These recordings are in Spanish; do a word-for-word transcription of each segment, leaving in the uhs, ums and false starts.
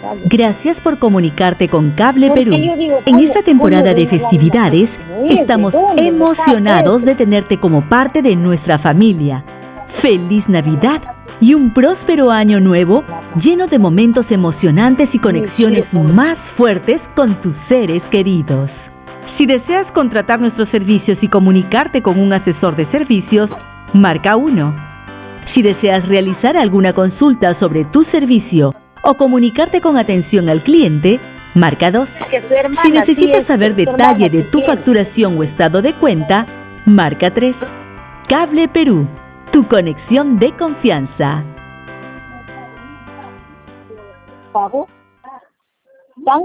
Gracias por comunicarte con Cable Porque Perú. yo digo, En ¿cómo- esta temporada cómo de ven a la festividades, mujer? estamos ¿De dónde me saca emocionados eso? de tenerte como parte de nuestra familia. ¡Feliz Navidad! Y un próspero año nuevo lleno de momentos emocionantes y conexiones más fuertes con tus seres queridos. Si deseas contratar nuestros servicios y comunicarte con un asesor de servicios, marca uno. Si deseas realizar alguna consulta sobre tu servicio o comunicarte con atención al cliente, marca dos. Que su hermana, Si necesitas sí, es saber su detalle hermana de que tu tiene. facturación o estado de cuenta, marca tres. Cable Perú, tu conexión de confianza. ¿Pago? ¿Dan?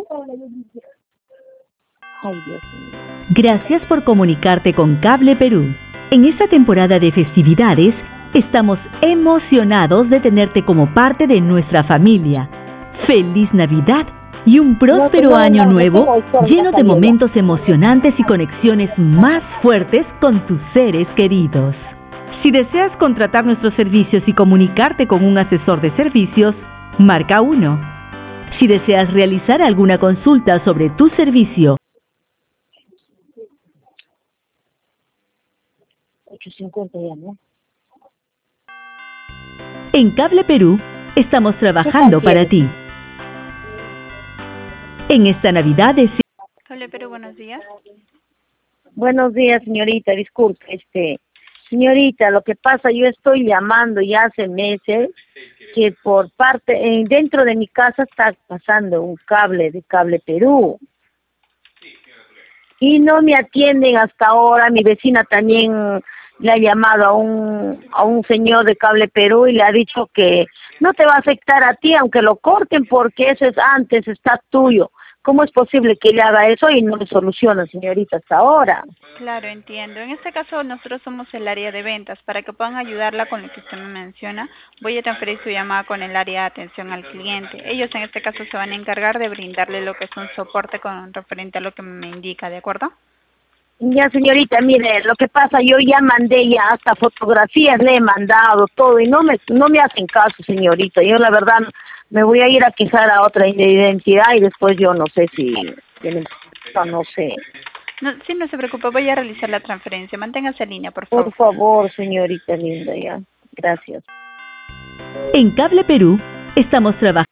Ay, Dios mío. Gracias por comunicarte con Cable Perú. En esta temporada de festividades, estamos emocionados de tenerte como parte de nuestra familia. ¡Feliz Navidad! Y un próspero No, no, año no, no nuevo tengo historia, lleno de Javiera. momentos emocionantes y conexiones más fuertes con tus seres queridos. Si deseas contratar nuestros servicios y comunicarte con un asesor de servicios, marca uno. Si deseas realizar alguna consulta sobre tu servicio, ocho cincuenta ya, ¿no? en Cable Perú estamos trabajando ¿Qué para tal ti. En esta Navidad es... Cable Perú, buenos días. Buenos días, señorita, disculpe, este, señorita, lo que pasa, yo estoy llamando ya hace meses que por parte, eh, dentro de mi casa está pasando un cable de Cable Perú y no me atienden hasta ahora. Mi vecina también le ha llamado a un a un señor de Cable Perú y le ha dicho que no te va a afectar a ti aunque lo corten porque eso es antes, está tuyo. ¿Cómo es posible que le haga eso y no le soluciona, señorita, hasta ahora? Claro, entiendo. En este caso nosotros somos el área de ventas. Para que puedan ayudarla con lo que usted me menciona, voy a transferir su llamada con el área de atención al cliente. Ellos en este caso se van a encargar de brindarle lo que es un soporte con referente a lo que me indica, ¿de acuerdo? Ya, señorita, mire, lo que pasa, yo ya mandé ya hasta fotografías, le he mandado todo y no me no me hacen caso, señorita. Yo la verdad me voy a ir a quejar a otra identidad y después yo no sé si tienen, no sé. No, sí, no se preocupe, voy a realizar la transferencia. Manténgase en línea, por favor. Por favor, señorita linda, ya. Gracias. En Cable Perú estamos trabajando.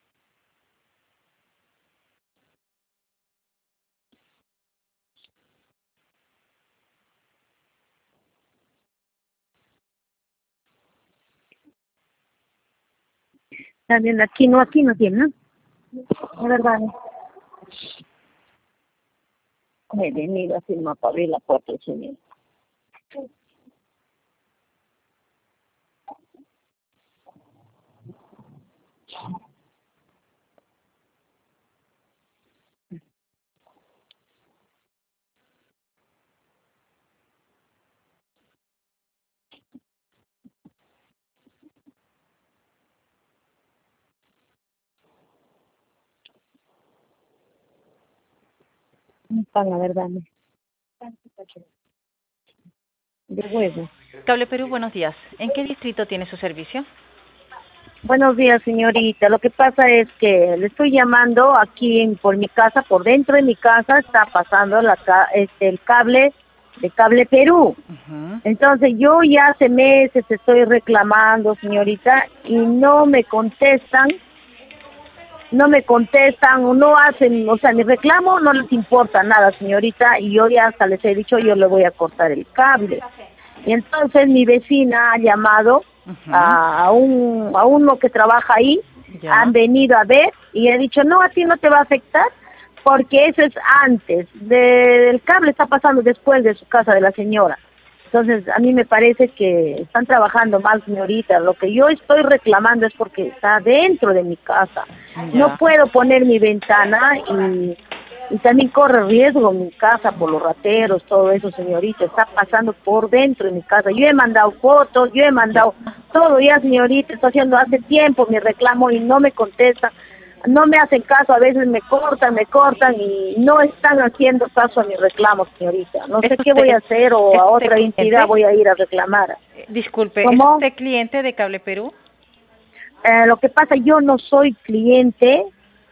También aquí no, aquí no tiene, ¿no? La verdad. Me he venido a firmar para abrir la puerta, señor. Un pan, la verdad. ¿No? De huevo. Cable Perú, buenos días. ¿En qué distrito tiene su servicio? Buenos días, señorita. Lo que pasa es que le estoy llamando aquí en, por mi casa, por dentro de mi casa está pasando la ca- este, el cable de Cable Perú. Uh-huh. Entonces yo ya hace meses estoy reclamando, señorita, y no me contestan, no me contestan o no hacen, o sea, mi reclamo no les importa nada, señorita, y yo ya hasta les he dicho yo le voy a cortar el cable. Y entonces mi vecina ha llamado Uh-huh. a un a uno que trabaja ahí, Ya. han venido a ver y he dicho, no, a ti no te va a afectar porque eso es antes, de, el cable está pasando después de su casa de la señora. Entonces, a mí me parece que están trabajando mal, señorita. Lo que yo estoy reclamando es porque está dentro de mi casa. Ya. No puedo poner mi ventana y, y también corre riesgo mi casa por los rateros, todo eso, señorita. Está pasando por dentro de mi casa. Yo he mandado fotos, yo he mandado todo ya, señorita. Estoy haciendo hace tiempo mi reclamo y no me contestan. No me hacen caso, a veces me cortan, me cortan y no están haciendo caso a mis reclamos, señorita. No sé ¿Es qué usted- voy a hacer o es a usted otra cliente? entidad voy a ir a reclamar. Eh, Disculpe, ¿Cómo? ¿es usted cliente de Cable Perú? Eh, lo que pasa, yo no soy cliente,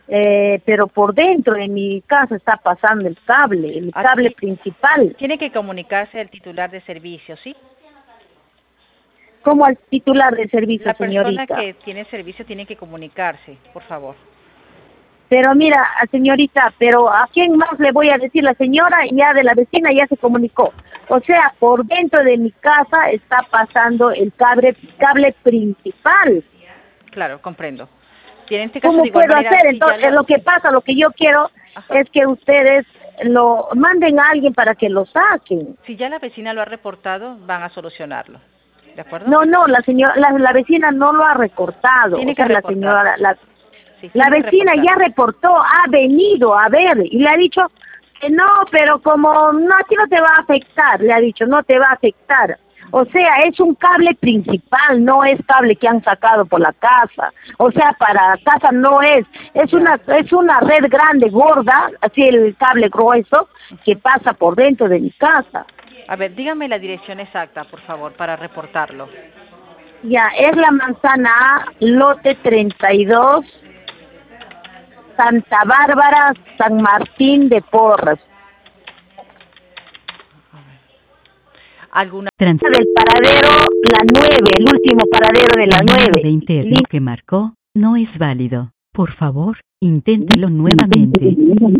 eh, pero por dentro de mi casa está pasando el cable, el cable Aquí principal. tiene que comunicarse el titular de servicio, ¿sí? Como al titular de servicio, La persona señorita. que tiene servicio tiene que comunicarse, por favor. Pero mira, señorita, pero ¿a quién más le voy a decir? La señora ya de la vecina ya se comunicó. O sea, por dentro de mi casa está pasando el cable, cable principal. Claro, comprendo. Y en este caso, ¿Cómo de igual puedo manera, hacer? si Entonces, ya la- lo que pasa, lo que yo quiero Ajá. es que ustedes lo manden a alguien para que lo saquen. si ya la vecina lo ha reportado, van a solucionarlo. ¿De acuerdo? No, no, la señora, la, la vecina no lo ha recortado. Tiene O sea, que la reportar. señora, la, Sí, la tiene que vecina reportar. ya reportó, ha venido a ver y le ha dicho que no, pero como no, a ti no te va a afectar, le ha dicho, no te va a afectar. O sea, es un cable principal, no es cable que han sacado por la casa. O sea, para casa no es, es Ya. una es una red grande, gorda, así el cable grueso que pasa por dentro de mi casa. A ver, dígame la dirección exacta, por favor, para reportarlo. Ya, es la manzana A, lote treinta y dos, Santa Bárbara, San Martín de Porras. ¿Alguna Trans- Del paradero, la nueve, el último paradero de la El número nueve. de interno que marcó no es válido. Por favor, inténtelo nuevamente.